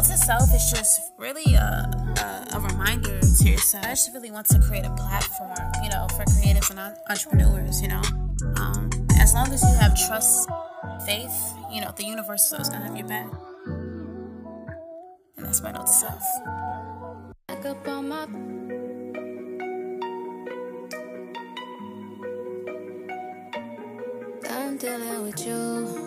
Note to self is just really a reminder to yourself. I just really want to create a platform, for creatives and entrepreneurs, As long as you have trust, faith, the universe is always going to have your back. And that's my note to self. Back up on my... I'm dealing with you.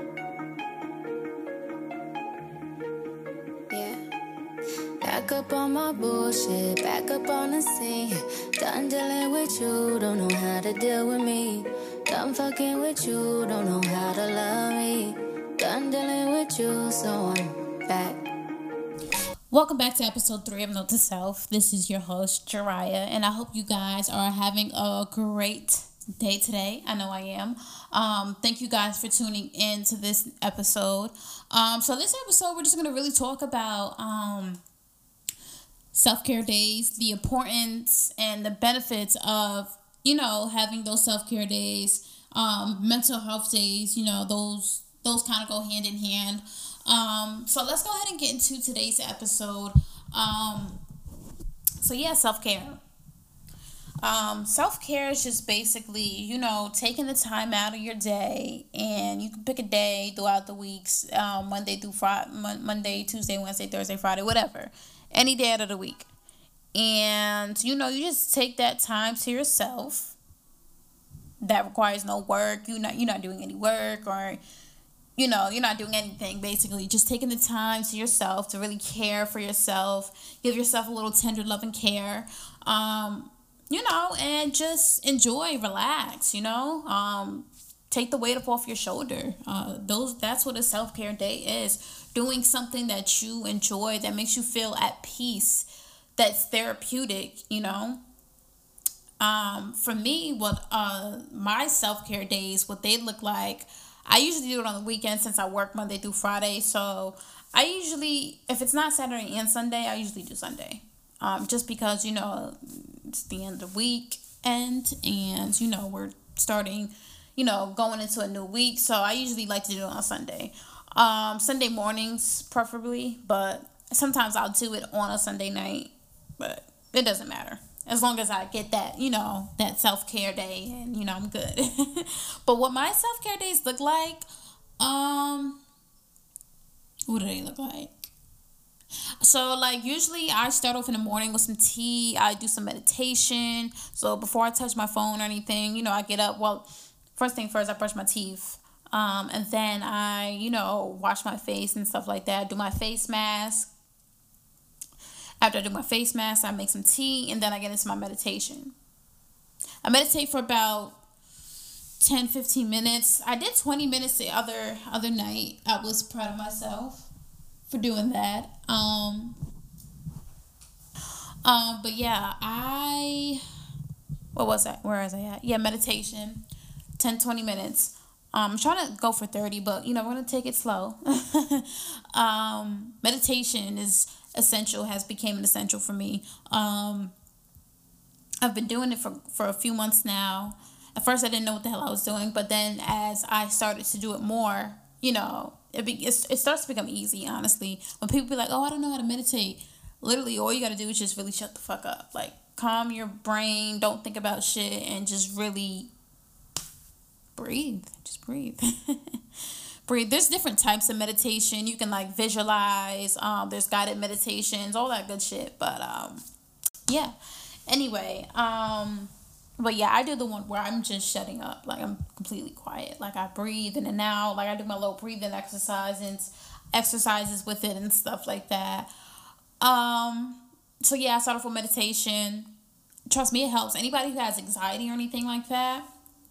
Back up on my bullshit, back up on the scene. Done dealing with you, don't know how to deal with me. Done fucking with you, don't know how to love me. Done dealing with you, so I'm back. Welcome back to episode 3 of Note to Self. This is your host, Jiraiya, and I hope you guys are having a great day today. I know I am. Thank you guys for tuning in to this episode. So this episode, we're just going to really talk about... self-care days, the importance and the benefits of, having those self-care days, mental health days, those kind of go hand in hand. So let's go ahead and get into today's episode. Self-care. Self-care is just basically, taking the time out of your day, and you can pick a day throughout the weeks, Monday through Friday, Monday, Tuesday, Wednesday, Thursday, Friday, whatever. Any day out of the week. And, you just take that time to yourself. That requires no work. You're not doing any work, or, you're not doing anything, basically. Just taking the time to yourself to really care for yourself. Give yourself a little tender love and care. And just enjoy, relax, take the weight up off your shoulder. That's what a self-care day is. Doing something that you enjoy, that makes you feel at peace, that's therapeutic, For me, what my self-care days, what they look like, I usually do it on the weekend since I work Monday through Friday. So I usually, if it's not Saturday and Sunday, I usually do Sunday. Just because, it's the end of the week and we're starting, going into a new week. So I usually like to do it on Sunday. Sunday mornings preferably, but sometimes I'll do it on a Sunday night, but it doesn't matter. As long as I get that, that self-care day, and, I'm good. But what my self-care days look like, what do they look like? So, usually I start off in the morning with some tea. I do some meditation. So before I touch my phone or anything, I get up. Well, first thing first, I brush my teeth. And then I, wash my face and stuff like that. Do my face mask. After I do my face mask, I make some tea, and then I get into my meditation. I meditate for about 10-15 minutes. I did 20 minutes the other night. I was proud of myself for doing that. But yeah, where was I at? Yeah, meditation, 10-20 minutes. I'm trying to go for 30, but, we're going to take it slow. Meditation is essential, has become an essential for me. I've been doing it for a few months now. At first, I didn't know what the hell I was doing, but then as I started to do it more, it starts to become easy, honestly. When people be like, oh, I don't know how to meditate, literally all you got to do is just really shut the fuck up. Calm your brain, don't think about shit, and just really... breathe. Just breathe. Breathe. There's different types of meditation. You can visualize. There's guided meditations, all that good shit. But yeah. Anyway, but yeah, I do the one where I'm just shutting up. I'm completely quiet. I breathe in and out. I do my little breathing exercises with it and stuff like that. So yeah, I start off with meditation. Trust me, it helps. Anybody who has anxiety or anything like that,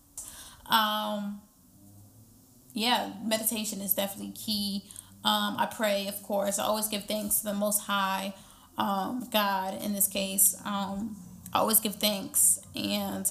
meditation is definitely key. I pray, of course. I always give thanks to the Most High, God in this case. I always give thanks, and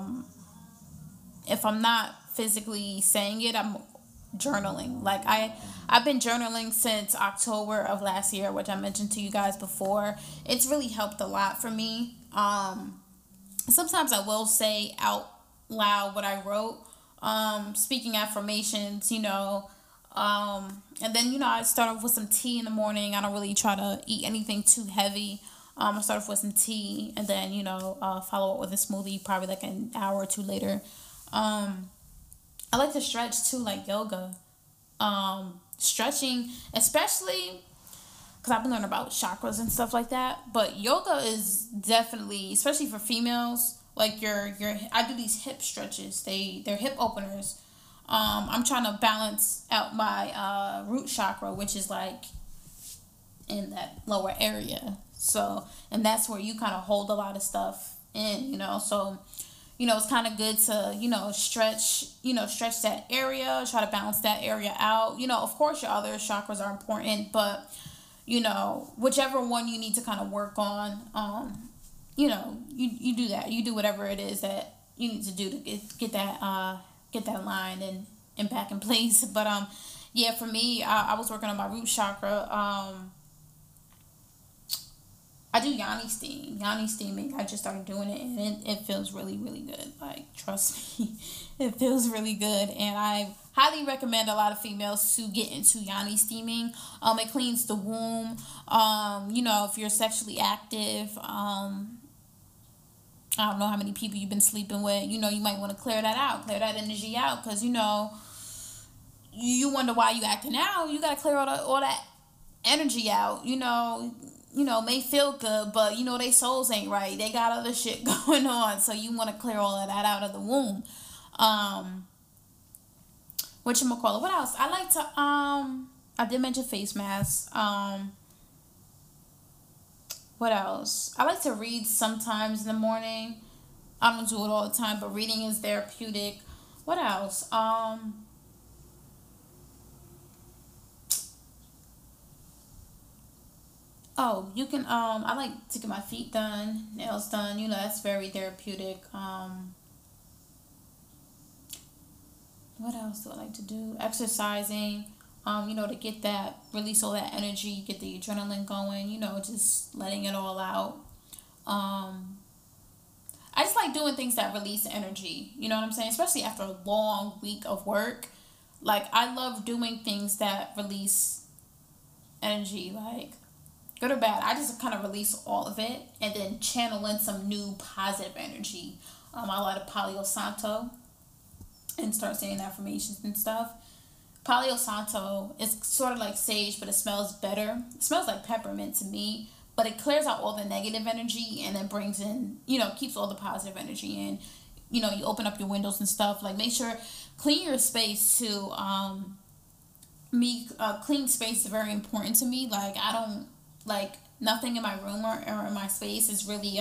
if I'm not physically saying it, I'm journaling. I've been journaling since October of last year, which I mentioned to you guys before. It's really helped a lot for me. Sometimes I will say out loud what I wrote, speaking affirmations, And then, I start off with some tea in the morning. I don't really try to eat anything too heavy. I start off with some tea and then, follow up with a smoothie probably like an hour or two later. Um, I like to stretch too, like yoga. Stretching, especially because I've been learning about chakras and stuff like that. But yoga is definitely, especially for females, like your. I do these hip stretches. They're hip openers. I'm trying to balance out my root chakra, which is like in that lower area. So, and that's where you kind of hold a lot of stuff in, So, it's kind of good to, stretch that area, try to balance that area out. Of course, your other chakras are important, but, whichever one you need to kind of work on, you do that. You do whatever it is that you need to do to get that line and back in place. But, yeah, for me, I was working on my root chakra. I do yoni steam. Yoni steaming. I just started doing it, and it feels really, really good. Like, trust me, it feels really good. And I highly recommend a lot of females to get into yoni steaming. It cleans the womb. If you're sexually active, I don't know how many people you've been sleeping with. You might want to clear that out, clear that energy out, because you wonder why you acting out. You gotta clear all that energy out. May feel good, but they souls ain't right. They got other shit going on, so you want to clear all of that out of the womb. Whatchamacallit? What else? I like to I did mention face masks. What else? I like to read sometimes in the morning. I don't do it all the time, but reading is therapeutic. What else? Oh, you can I like to get my feet done, nails done, that's very therapeutic. What else do I like to do? Exercising, to get that release all that energy, get the adrenaline going, just letting it all out. Um I just like doing things that release energy, you know what I'm saying? Especially after a long week of work. Like I love doing things that release energy, like good or bad. I just kind of release all of it and then channel in some new positive energy. I like to Palo Santo and start saying affirmations and stuff. Palo Santo is sort of like sage, but it smells better. It smells like peppermint to me, but it clears out all the negative energy and then brings in, keeps all the positive energy in. You open up your windows and stuff. Like make sure clean your space too. Clean space is very important to me. Like I don't like nothing in my room or in my space is really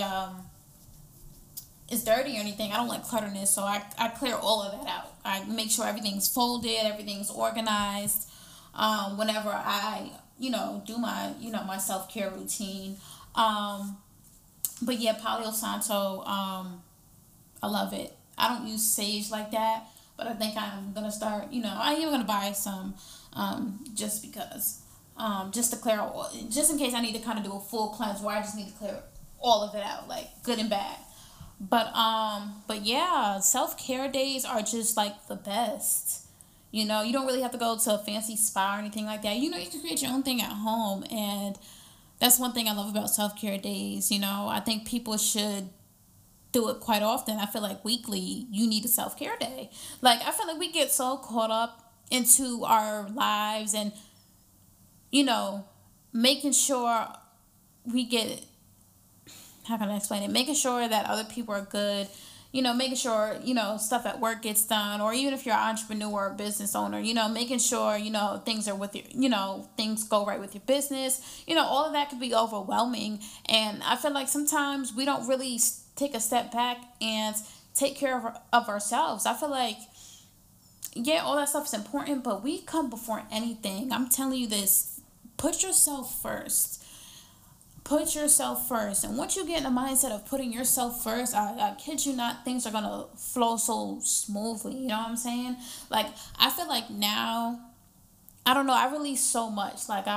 is dirty or anything. I don't like clutterness, so I clear all of that out. I make sure everything's folded, everything's organized. Whenever I do my my self-care routine. But yeah, Palo Santo, I love it. I don't use sage like that, but I think I'm gonna start. I am gonna buy some, just because, just to clear out, just in case I need to kind of do a full cleanse where I just need to clear all of it out, like good and bad. But yeah, self care days are just like the best. You don't really have to go to a fancy spa or anything like that. You can create your own thing at home, and that's one thing I love about self care days. I think people should do it quite often. I feel like weekly you need a self care day. Like I feel like we get so caught up into our lives and you know making sure we get, how can I explain it? Making sure that other people are good. Making sure, stuff at work gets done, or even if you're an entrepreneur or a business owner, making sure, things are with your, things go right with your business. All of that could be overwhelming. And I feel like sometimes we don't really take a step back and take care of ourselves. I feel like, yeah, all that stuff is important, but we come before anything. I'm telling you this, put yourself first. Put yourself first. And once you get in the mindset of putting yourself first, I kid you not, things are going to flow so smoothly. You know what I'm saying? Like, I feel like now, I don't know, I release so much. Like,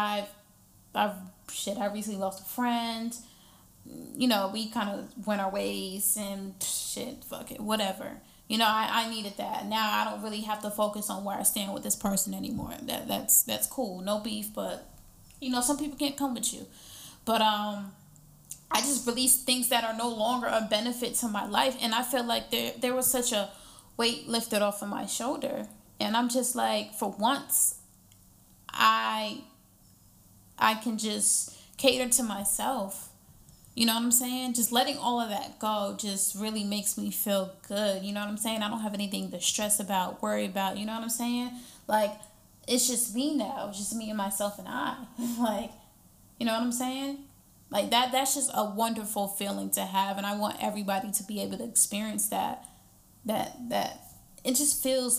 I recently lost a friend. We kind of went our ways and shit, fuck it, whatever. I needed that. Now I don't really have to focus on where I stand with this person anymore. That's cool. No beef, but some people can't come with you. But I just released things that are no longer a benefit to my life, and I feel like there was such a weight lifted off of my shoulder, and I'm just like, for once, I I can just cater to myself. You know what I'm saying? Just letting all of that go just really makes me feel good. You know what I'm saying? I don't have anything to stress about, worry about. You know what I'm saying? Like, it's just me now. It's just me and myself and I. Like, you know what I'm saying? Like that's just a wonderful feeling to have, and I want everybody to be able to experience that. That it just feels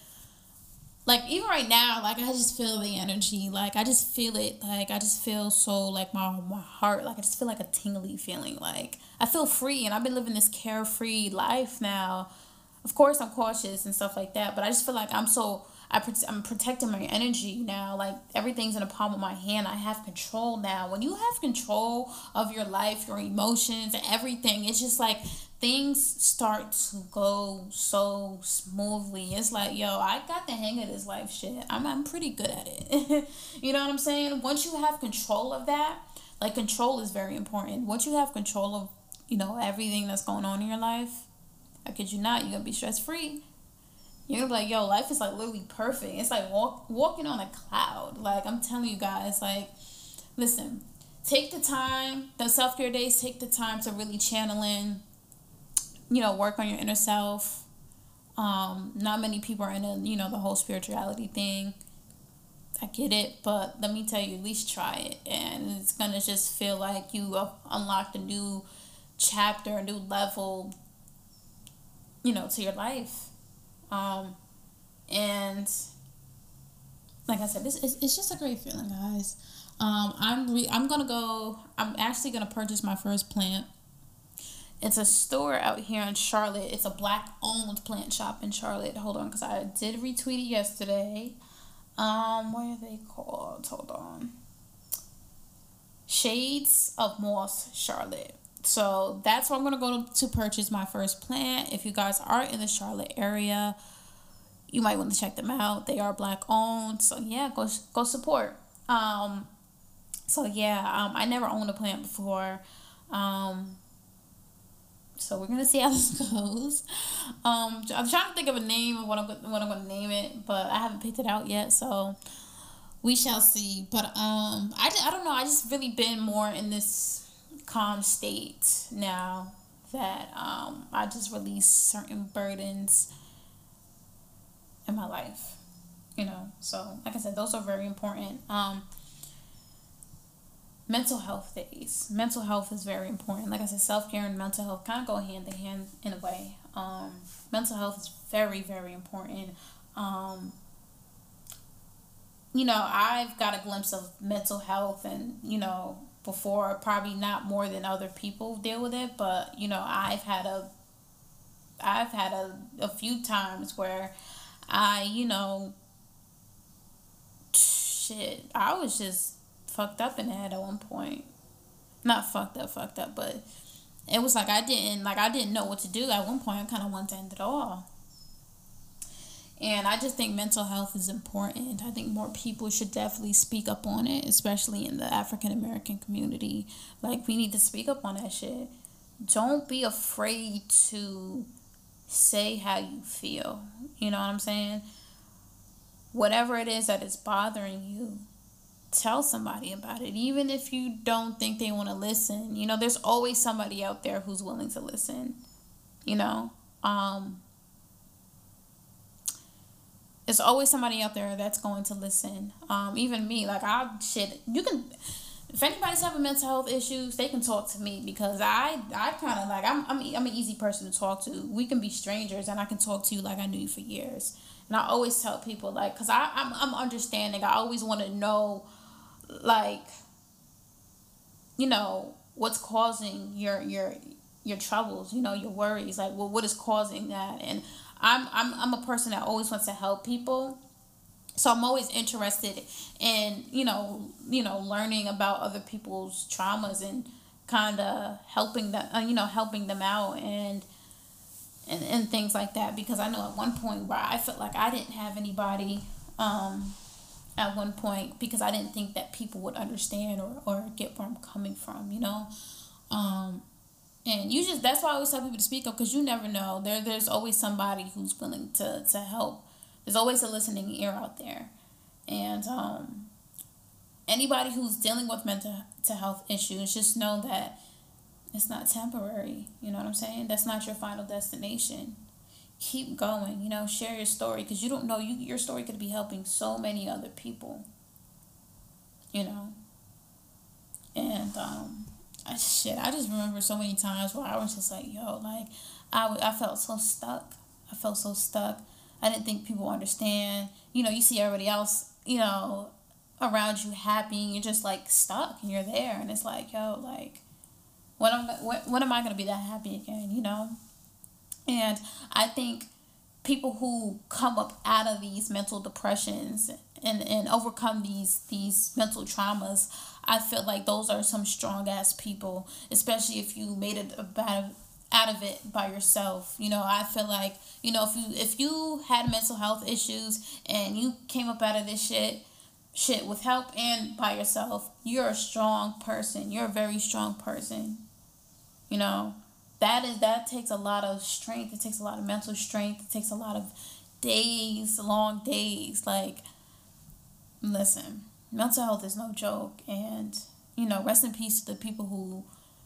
like even right now, like I just feel the energy, like I just feel it, like I just feel so, like my heart, like I just feel like a tingly feeling, like I feel free, and I've been living this carefree life now. Of course I'm cautious and stuff like that, but I just feel like I'm protecting my energy now. Like everything's in the palm of my hand. I have control now. When you have control of your life, your emotions, everything, it's just like things start to go so smoothly. It's like, yo, I got the hang of this life shit. I'm pretty good at it. You know what I'm saying? Once you have control of that, like control is very important. Once you have control of, everything that's going on in your life, I kid you not, you're gonna be stress free. You're gonna be like, yo, life is like literally perfect. It's like walking on a cloud. Like, I'm telling you guys, like, listen, take the time, the self care days, take the time to really channel in, work on your inner self. Not many people are in the whole spirituality thing. I get it, but let me tell you, at least try it. And it's gonna just feel like you have unlocked a new chapter, a new level, to your life. And like I said, it's just a great feeling, guys. I'm actually gonna purchase my first plant. It's a store out here in Charlotte. It's a black owned plant shop in Charlotte. Hold on, because I did retweet it yesterday. What are they called? Hold on. Shades of Moss, Charlotte. So that's where I'm gonna go to purchase my first plant. If you guys are in the Charlotte area, you might want to check them out. They are black owned, so yeah, go support. So yeah, I never owned a plant before. So we're gonna see how this goes. I'm trying to think of a name of what I'm gonna name it, but I haven't picked it out yet. So we shall see. But I don't know. I just really been more in this calm state now that I just release certain burdens in my life. So like I said, those are very important. Mental health days. Mental health is very important. Like I said, self-care and mental health kind of go hand in hand in a way. Mental health is very, very important. I've got a glimpse of mental health, and before, probably not more than other people deal with it, but I've had a few times where I shit, I was just fucked up in the head at one point. Not fucked up, but it was like I didn't know what to do. At one point I kind of wanted to end it all. And I just think mental health is important. I think more people should definitely speak up on it, especially in the African American community. Like, we need to speak up on that shit. Don't be afraid to say how you feel. You know what I'm saying? Whatever it is that is bothering you, tell somebody about it. Even if you don't think they want to listen, there's always somebody out there who's willing to listen. There's always somebody out there that's going to listen. Even me, like, you can, if anybody's having mental health issues, they can talk to me, because I kind of like, I'm an easy person to talk to. We can be strangers, and I can talk to you like I knew you for years. And I always tell people, like, because I'm understanding. I always want to know, like, what's causing your troubles, your worries, like, what is causing that. And I'm a person that always wants to help people, so I'm always interested in learning about other people's traumas, and kind of helping them out, and things like that, because I know at one point where I felt like I didn't have anybody, at one point, because I didn't think that people would understand or get where I'm coming from, you know. And you just, that's why I always tell people to speak up, because you never know. There's always somebody who's willing to help. There's always a listening ear out there. And anybody who's dealing with mental health issues, just know that it's not temporary. You know what I'm saying? That's not your final destination. Keep going, you know, share your story, because you don't know, your story could be helping so many other people, you know. And I just remember so many times where I was just like, yo, like, I felt so stuck. I didn't think people understand. You know, you see everybody else, you know, around you happy, and you're just like stuck, and you're there, and it's like, yo, like, when am I gonna be that happy again, you know? And I think people who come up out of these mental depressions and overcome these mental traumas, I feel like those are some strong ass people, especially if you made it out of it by yourself. You know, I feel like, you know, if you had mental health issues and you came up out of this shit with help and by yourself, you're a strong person. You're a very strong person. You know, that takes a lot of strength. It takes a lot of mental strength. It takes a lot of long days. Like, listen, mental health is no joke. And, you know, rest in peace to the people who,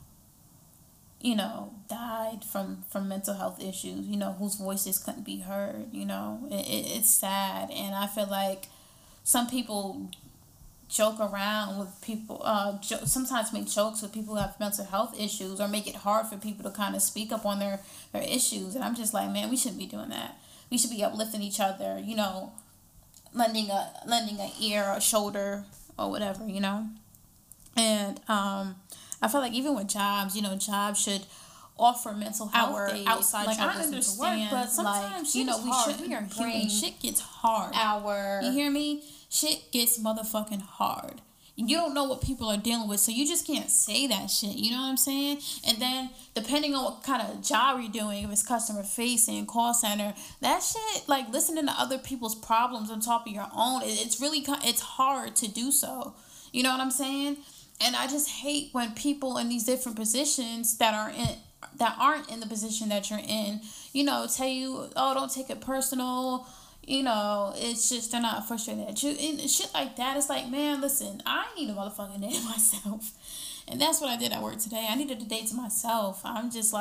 you know, died from mental health issues, you know, whose voices couldn't be heard. You know, it's sad. And I feel like some people joke around with people, sometimes make jokes with people who have mental health issues, or make it hard for people to kind of speak up on their issues. And I'm just like, man, we shouldn't be doing that. We should be uplifting each other, you know, lending a ear or a shoulder or whatever, you know. And I feel like even with jobs, you know, jobs should offer mental health days outside like, I understand, work, but sometimes, like, you know, we are human. Shit gets hard. You hear me? Shit gets motherfucking hard. You don't know what people are dealing with, so you just can't say that shit. You know what I'm saying? And then, depending on what kind of job you're doing, if it's customer facing, call center, that shit, like, listening to other people's problems on top of your own, it's hard to do so. You know what I'm saying? And I just hate when people in these different positions that aren't in the position that you're in, you know, tell you, oh, don't take it personal. You know, it's just, they're not frustrated at you. And shit like that. It's like, man, listen, I need a motherfucking day to myself. And that's what I did at work today. I needed a day to myself. I'm just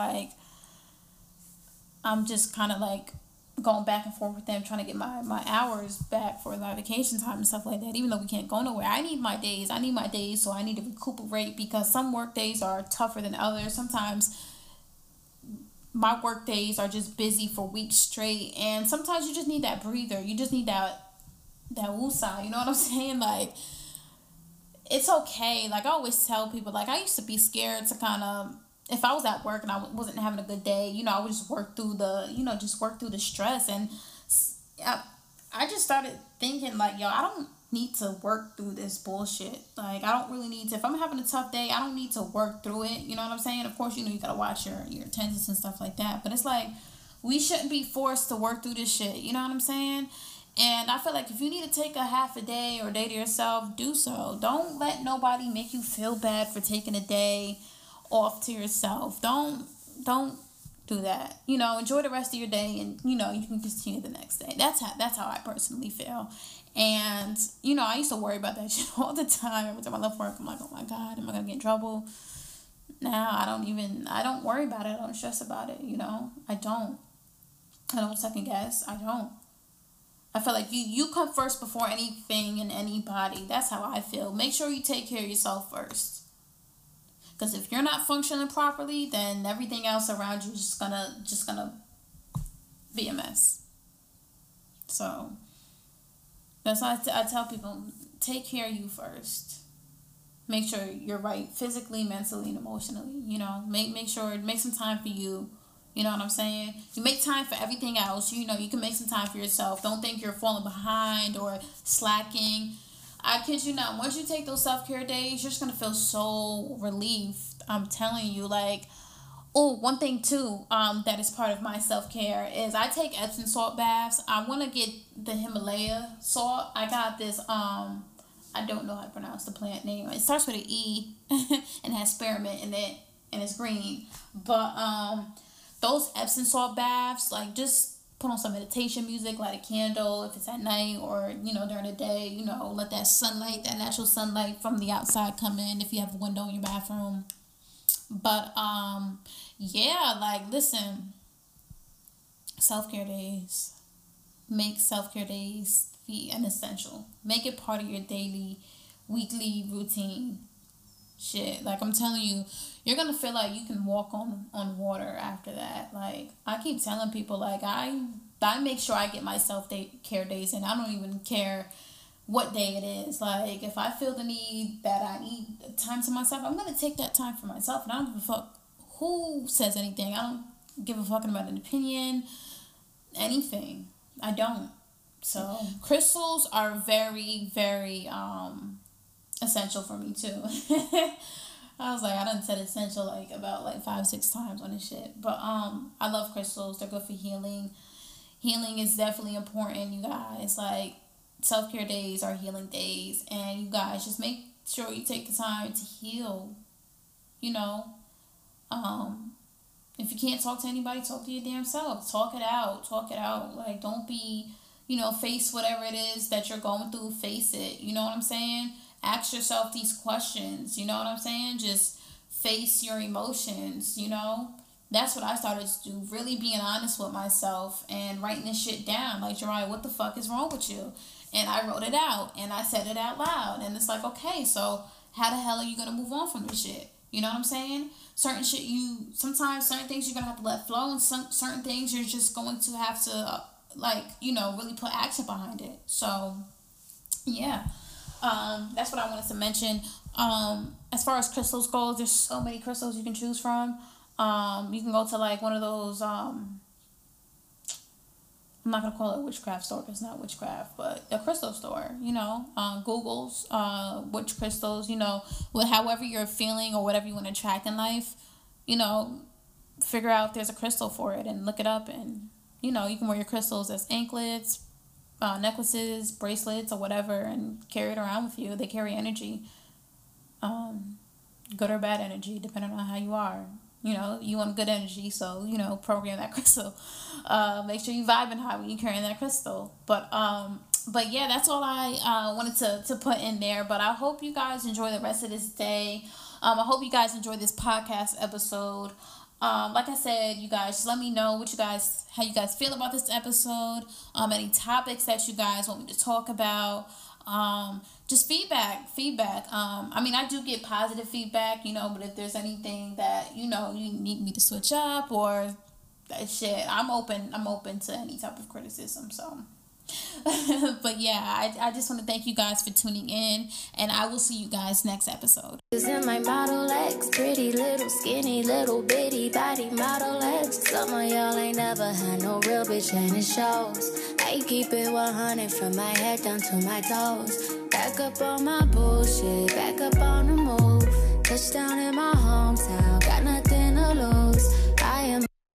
kind of like going back and forth with them, trying to get my hours back for my vacation time and stuff like that, even though we can't go nowhere. I need my days, so I need to recuperate, because some work days are tougher than others. Sometimes my work days are just busy for weeks straight, and sometimes you just need that breather. You just need that woosah, you know what I'm saying? Like, it's okay. Like, I always tell people, like, I used to be scared to kind of, if I was at work and I wasn't having a good day, you know, I would just work through the stress. And I just started thinking, like, yo, I don't need to work through this bullshit. Like, I don't really need to, if I'm having a tough day, I don't need to work through it. You know what I'm saying? Of course, you know, you gotta watch your attendance and stuff like that. But it's like, we shouldn't be forced to work through this shit. You know what I'm saying? And I feel like if you need to take a half a day or a day to yourself, do so. Don't let nobody make you feel bad for taking a day off to yourself. Don't do that. You know, enjoy the rest of your day, and, you know, you can continue the next day. That's how I personally feel. And, you know, I used to worry about that shit all the time. Every time I left work, I'm like, oh my God, am I gonna get in trouble? Now I don't worry about it. I don't stress about it, you know. I don't second guess. I feel like you come first before anything and anybody. That's how I feel. Make sure you take care of yourself first. Because if you're not functioning properly, then everything else around you is just gonna be a mess. So that's why I tell people, take care of you first. Make sure you're right physically, mentally, and emotionally. You know, make some time for you. You know what I'm saying? You make time for everything else. You know, you can make some time for yourself. Don't think you're falling behind or slacking. I kid you not. Once you take those self-care days, you're just going to feel so relieved. I'm telling you, like, Oh, one thing too, that is part of my self-care is I take Epsom salt baths. I want to get the Himalaya salt. I got this, I don't know how to pronounce the plant name. It starts with an E and has spearmint in it, and it's green. But those Epsom salt baths, like, just put on some meditation music, light a candle if it's at night, or during the day. Let that sunlight, that natural sunlight from the outside come in if you have a window in your bathroom. But yeah, like, listen, self-care days. Make self-care days be an essential. Make it part of your daily, weekly routine. Shit, like, I'm telling you, you're gonna feel like you can walk on water after that. Like, I keep telling people, like, I make sure I get my self-care days in. I don't even care what day it is. Like, if I feel the need that I need time to myself, I'm gonna take that time for myself, and I don't give a fuck who says anything. I don't give a fuck about an opinion, anything. I don't. So crystals are very, very essential for me too. I was like, I done said essential like about like 5-6 times on this shit. But I love crystals. They're good for healing. Healing is definitely important, you guys. Like, self-care days are healing days, and you guys just make sure you take the time to heal. If you can't talk to anybody, talk to your damn self. Talk it out. Like, don't be, face whatever it is that you're going through. Face it. You know what I'm saying? Ask yourself these questions. You know what I'm saying? Just face your emotions. That's what I started to do. Really being honest with myself and writing this shit down. Like, Jariah, what the fuck is wrong with you? And I wrote it out, and I said it out loud. And it's like, okay, so how the hell are you going to move on from this shit? You know what I'm saying? Sometimes certain things you're going to have to let flow, and certain things you're just going to have to, really put action behind it. So, yeah. That's what I wanted to mention. As far as crystals go, there's so many crystals you can choose from. You can go to, like, one of those, I'm not going to call it a witchcraft store because it's not witchcraft, but a crystal store, Google's, witch crystals, however you're feeling or whatever you want to attract in life, figure out there's a crystal for it and look it up, and, you can wear your crystals as anklets, necklaces, bracelets, or whatever, and carry it around with you. They carry energy, good or bad energy, depending on how you are. You want good energy, so, program that crystal. Make sure you vibing high when you're carrying that crystal. But yeah, that's all I wanted to put in there. But I hope you guys enjoy the rest of this day. I hope you guys enjoy this podcast episode. Like I said, you guys, just let me know how you guys feel about this episode. Any topics that you guys want me to talk about. Just feedback. I do get positive feedback, but if there's anything that, you need me to switch up or that shit, I'm open to any type of criticism. So, but yeah, I just want to thank you guys for tuning in, and I will see you guys next episode. In my Model X, pretty little skinny little bitty body Model X. Some of y'all ain't never had no real bitch, and it shows. I keep it 100 from my head down to my toes. Back up on my bullshit, back up on the move. Touchdown in my hometown, got nothing to lose.